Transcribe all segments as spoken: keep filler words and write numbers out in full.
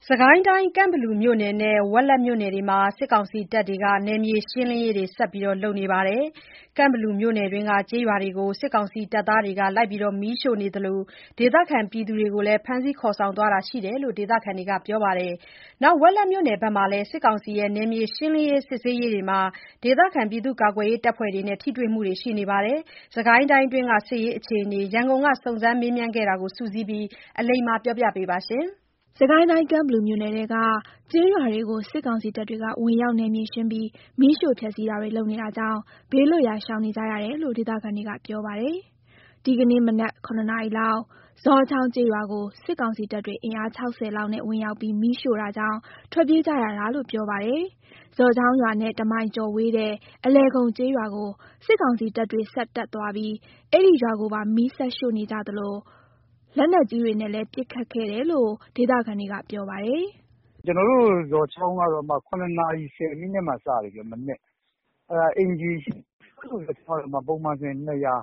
စစ်ကိုင်းတိုင်းကန့်ဘလူမြို့နယ်နဲ့ဝက်လက်မြို့နယ်တွေမှာစစ်ကောင်စီတပ်တွေကနယ်မြေရှင်းလင်းရေးတွေဆက်လုပ်နေပါတယ်။ကန့်ဘလူမြို့နယ်တွင်းကကျေးရွာတွေကိုစစ်ကောင်စီတပ်သားတွေကလိုက်လံမီးရှို့နေသလိုဒေသခံတွေကိုလည်းဖမ်းဆီးခေါ်ဆောင်သွားတာရှိတယ်လို့ဒေသခံတွေကပြောပါတယ်။ဝက်လက်မြို့နယ်ဘက်မှာလည်းစစ်ကောင်စီရဲ့နယ်မြေရှင်းလင်းရေးစစ်ဆေးရေးတွေမှာဒေသခံကာကွယ်ရေးတပ်ဖွဲ့တွေနဲ့ထိတွေ့မှုတွေရှိနေပါတယ်။စစ်ကိုင်းတိုင်းတွင်းကစစ်ရေးအခြေအနေရန်ကုန်ကစုံစမ်းမေးမြန်းခဲ့တာကိုစုစည်းပြီးအလိမ္မာပြောပြပေးပါမယ်။စစ်ကိုင်းတိုင်းကန့်ဘလူမြို့နယ်ထဲကကျေးရွာတွေကိုစစ်ကောင်စီတပ်တွေကဝင်ရောက်နယ်မြေရှင်းပြီးမီးရှို့ဖျက်ဆီးတာတွေလုပ်နေတာကြောင့်ဘေးလွတ်ရာရှောင်နေကြရတယ်လို့ဒေသခံတွေကပြောပါတယ်။ဒီကနေ့မနက် ခုနှစ်နာရီလောက်ဇော်ချောင်းကျေးရွာကိုစစ်ကောင်စီတပ်တွေအင်အား ခြောက်ဆယ်လောက်နဲ့ဝင်ရောက်ပြီးမီးရှို့တာကြောင့်ထွက်ပြေးကြရတာလို့ပြောပါတယ်။ဇော်ချောင်းရွာနဲ့တမိုင်ကျော်ဝေးတဲ့အလယ်ခုံကျေးရွာကိုစစ်ကောင်စီတပ်တွေဆက်တက်သွားပြီးအဲ့ဒီရွာကိုပါမီးဆက်ရှို့နေကြသလိုလက်နက်ကြီးတွေနဲ့လည်းပစ်ခတ်ခဲ့တယ်လို့ဒေသခံတွေကပြောပါတယ်။“ကျွန်တော်တို့ဇော်ချောင်းကတော့ခုနှစ်နာရီဆယ်မိနစ်မှာစတယ်မနက်။အဲ့ဒါအိမ်ခြေပုံမှန်ဆိုရင်နှစ်ရာ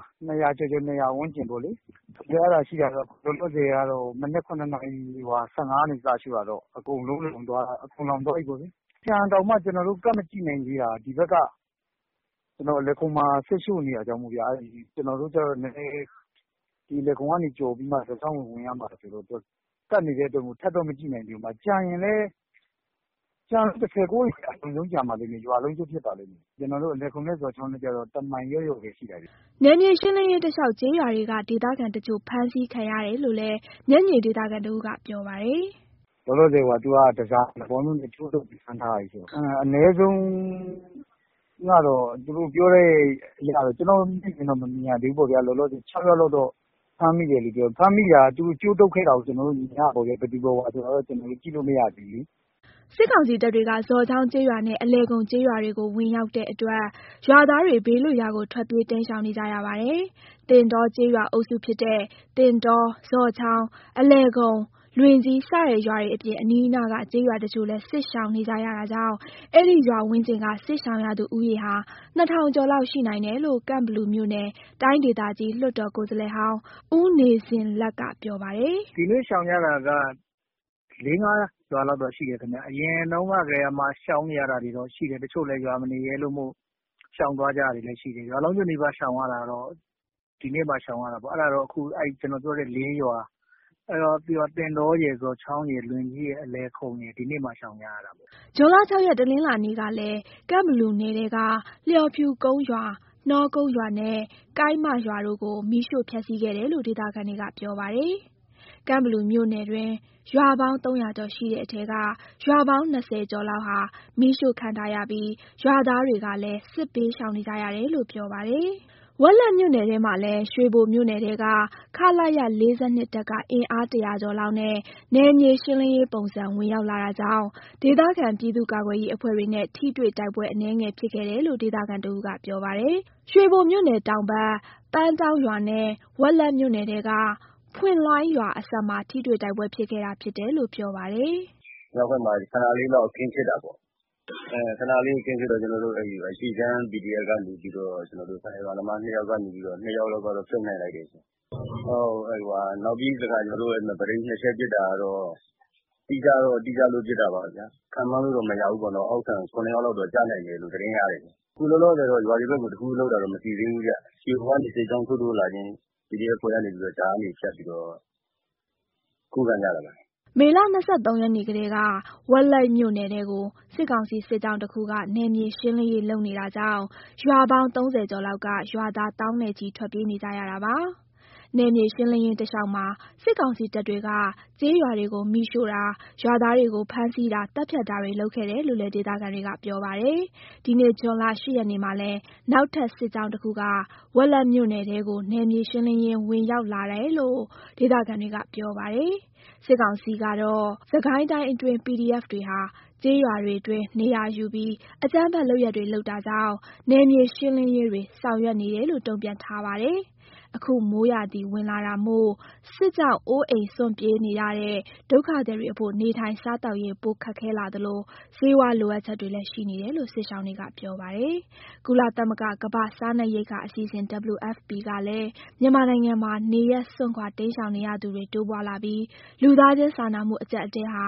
ကျော်ကျော်ဝန်းကျင်ပေါ့လေ။အဲ့ဒါရှိတာတော့လောလောဆယ်ကတော့မနက်ခုနှစ်နာရီဆယ့်ငါးကနေစရှို့တာတော့အကုန်လုံးလောင်သွားပြီပေါ့လေ။ကျန်တောင်မှကျွန်တော်တို့ကပ်မကြည့်နိုင်သေးတာဒီဘက်ကကျွန်တော်အလယ်ခုံမှာဆက်ရှို့နေတာကြောင့်မို့ဗျာ။ကျွန်တော်တို့ကျတော့နည်းနည်းဒီလယ်ခုံကနေကျော်ပြီးမှဇော်ချောင်းကိုဝင်ရမှာဆိုတော့ကပ်နေတဲ့အတွက်ထပ်တော့မကြည့်နိုင်သေးဘူး။ကျန်ရင်လည်းကျန်တစ်ဆယ်ကိုးအိမ်အကုန်လုံးကျန်ပါလိမ့်မယ်။ရွာလုံးကျွတ်ဖြစ်ပါလိမ့်မယ်။ကျွန်တော်တို့အလယ်ခုံနဲ့ဇော်ချောင်းနဲ့ကျတော့တမိုင်ရော့ရော့ပဲရှိတာဗျ။ ”နယ်မြေရှင်းလင်းရေးတလျှောက်ကျေးရွာတွေကဒေသခံတချို့ဖမ်းဆီးခံရတယ်လို့လည်းမျက်မြင်ဒေသခံတဦးကပြောပါတယ်။“လောလောဆယ်သူကတစားသဘောမျိုးနဲ့ကြိုးတုပ်ပြီးဖမ်းထားတာဆိုတော့အနည်းဆုံးကတော့သူတို့ပြောတဲ့အရတော့ကျွန်တော်မျက်မြင်တော့မမြင်ရသေးဘူးပေါ့ဗျာ။လောလောဆယ်ခြောက်ယောက်လောက်တော့ဖမ်းမိတယ်လို့ပြောတယ်။ဖမ်းမိတာသူတို့ကြိုးတုပ်ခဲ့တာကိုကျွန်တော်တို့မြင်ရတာပေါ့ဗျာ။ဘယ်သူဘယ်ဝါဆိုတာတော့ကျွန်တော်တို့ကြည့်လို့မရသေးဘူးလေ။ ”စစ်ကောင်စီတပ်တွေကဇော်ချောင်းကျေးရွာနဲ့အလယ်ခုံကျေးရွာတွေကိုဝင်ရောက်တဲ့အတွက်ရွာသားတွေဘေးလွတ်ရာကိုထွက်ပြေးတိမ်းရှောင်နေကြရပါတယ်။သင်တောကျေးရွာအုပ်စုဖြစ်တဲ့သင်တော၊ဇော်ချောင်း၊အလယ်ခုံ၊လွင်ကြီးစတဲ့ရွာတွေအပြင်အနီးအနားကကျေးရွာတချို့လည်းစစ်ရှောင်နေကြရတာကြောင့်အဲ့ဒီရွာဝန်းကျင်ကစစ်ရှောင်ရသူဦးရေဟာနှစ်ထောင်ကျော်လောက်ရှိနိုင်တယ်လို့ကန့်ဘလူမြို့နယ်တိုင်းဒေသကြီးလွှတ်တော်ကိုယ်စားလှယ်ဟောင်းဦးနေဇင်လတ်ကပြောပါတယ်။“ဒီနေ့ရှောင်ကြတာကလေးငါးရွာလောက်တော့ရှိတယ်ခင်ဗျ။အရင်တုန်းကတည်းကမှရှောင်နေရတာတွေတော့ရှိတယ်။တချို့လည်းရွာမနေရဲလို့မို့ရှောင်သွားကြတာတွေလည်းရှိတယ်။ရွာလုံးကျွတ်နီးပါးရှောင်ရတာတော့ဒီနေ့မှရှောင်ရတာပေါ့။အဲ့ဒါတော့အခုကျွန်တော်ပြောတဲ့လေးရွာအဲ့တော့ပြီးတော့သင်တောရယ်ဇော်ချောင်းရယ်လွင်ကြီးရယ်အလယ်ခုံရယ်ဒီနေ့မှရှောင်ကြရတာပေါ့။ဇွန်လ ခြောက်ရက်တနင်္လာနေ့ကလည်းကန့်ဘလူနယ်ထဲကလျော်ဖြူကုန်းရွာနှောကုန်းရွာနဲ့ကိုင်းမရွာတို့ကိုမီးရှို့ဖျက်ဆီးခဲ့တယ်လို့ဒေသခံတွေကပြောပါတယ်။ကန့်ဘလူမြို့နယ်တွင်းရွာပေါင်းသုံးရာကျော်ရှိတဲ့အထဲကရွာပေါင်းနှစ်ဆယ်ကျော်လောက်ဟာမီးရှို့ခံထားရပြီးရွာသားတွေကလည်းစစ်ဘေးရှောင်နေကြရတယ်လို့ပြောပါတယ်။ဝက်လက်မြို့နယ်ထဲမှာလည်းရွှေဘိုမြို့နယ်ထဲကခလရ လေးဆယ့်နှစ် တပ်ကအင်အားတရာကျော်လောက်နဲ့နယ်မြေရှင်းလင်းရေးပုံစံဝင်ရောက်လာတာကြောင့်ဒေသခံပြည်သူ့ကာကွယ်ရေးအဖွဲ့တွေနဲ့ထိတွေ့တိုက်ပွဲအနည်းငယ်ဖြစ်ခဲ့တယ်လို့ဒေသခံတဦးကပြောပါတယ်။ရွှေဘိုမြို့နယ်တောင်ဘက်ပန်းတောင်းရွာနဲ့ဝက်လက်မြို့နယ်ထဲကဖွင့်လှိုင်းရွာအစပ်မှာထိတွေ့တိုက်ပွဲဖြစ်ခဲ့တာဖြစ်တယ်လို့ပြောပါတယ်။“မြောက်ဘက်မှာခဏလေးလောက်အခင်းဖြစ်တာပေါ့။အဲခဏလေးအခင်းဖြစ်တော့ကျွန်တော်တို့အဲ့အရှိချမ်း ပီဒီအက်ဖ် ကနေပြီးတော့ကျွန်တော်တို့ဆိုင်ရွာသမားနှစ်ယောက်ကနေပြီးတော့နှစ်ယောက်လောက်ကတော့ဖြုတ်နိုင်လိုက်တယ်ရှင်။ဟုတ်အဲ့ဟိုနောက်ပြီးတခါကျွန်တော်တို့အဲ့ဗရိန်းနှစ်ချက်ပစ်တာကတော့တိကျတော့တိကျလို့ပစ်တာပါဗျာ။ခံမှန်းလို့တော့မရဘူးပေါ့နော်။အောက်ခံခုနှစ်ယောက်လောက်တော့ကြားနိုင်တယ်လို့သတင်းရတယ်။အခုလောလောဆယ်တော့ရွာတွေဘက်ကိုတခုလောက်တာတော့မသိသေးဘူးဗျ။ရွှေဘိုကနေစစ်ကြောင်းထိုးထိုးလာခြင်းပီဒီအက်ဖ် ဖွဲ့ကနေပြီးတော့ဂျားကနေဖြတ်ပြီးတော့ခုခံကြတာပါ။ ”မေလ ၂၃ ရက်နေ့ကတည်းကဝက်လက်မြို့နယ်ထဲကိုစစ်ကောင်စီစစ်ကြောင်းတခုကနယ်မြေရှင်းလင်းရေးလုပ်နေတာကြောင့်ရွာပေါင်းသုံးဆယ်ကျော်လောက်ကရွာသားသောင်းနဲ့ချီထွက်ပြေးနေကြရတာပါ။နယ်မြေရှင်းလင်းရေးတလျှောက်မှာစစ်ကောင်စီတပ်တွေကကျေးရွာတွေကိုမီးရှို့တာရွာသားတွေကိုဖမ်းဆီးတာသတ်ဖြတ်တာတွေလုပ်ခဲ့တယ်လို့လည်းဒေသခံတွေကပြောပါတယ်။ဒီနေ့ဇွန်လ ၈ ရက်နေ့မှာလည်းနောက်ထပ်စစ်ကြောင်းတခုကဝက်လက်မြို့နယ်ထဲကိုနယ်မြေရှင်းလင်းရင်းဝင်ရောက်လာတယ်လို့ဒေသခံတွေကပြောပါတယ်။စစ်ကောင်စီကတော့စစ်ကိုင်းတိုင်းအတွင်း ပီဒီအက်ဖ် တွေဟာကျေးရွာတွေအတွင်းနေရာယူပြီးအကြမ်းဖက်လုပ်ရပ်တွေလုပ်တာကြောင့်နယ်မြေရှင်းလင်းရေးတွေဆောင်ရွက်နေတယ်လို့တုံ့ပြန်ထားပါတယ်။အခုမိုးရာသီဝင်လာတာမို့စစ်ကြောင့်အိုးအိမ်စွန့်ပြေးနေရတဲ့ဒုက္ခသည်တွေအဖို့နေထိုင်စားသောက်ရေးပိုခက်ခဲလာသလိုဆေးဝါးလိုအပ်ချက်တွေလည်းရှိနေတယ်လို့စစ်ရှောင်တွေကပြောပါတယ်။ကုလသမဂ္ဂကမ္ဘာ့စားနပ်ရိက္ခာအစီအစဉ် ဒဗ္ဗလျူ အက်ဖ် ပီ ကလည်းမြန်မာနိုင်ငံမှာနေရပ်စွန့်ခွာတိမ်းရှောင်နေရသူတွေတိုးပွားလာပြီးလူသားချင်းစာနာမှုအကျပ်အတည်းဟာ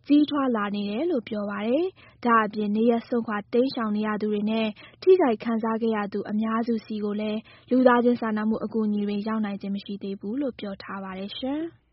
ကြီးထွားလာနေတယ်လို့ပြောပါတယ်။ ဒါ့အပြင်နေရပ်စွန့်ခွာတိမ်းရှောင်နေရသူတွေနဲ့ ထိခိုက်ခံစားခဲ့ရသူအများစုဆီကိုလည်း လူသားချင်းစာနာမှုအကူအညီတွေရောက်နိုင်ခြင်းမရှိသေးဘူးလို့ပြောထားပါတယ်ရှင်။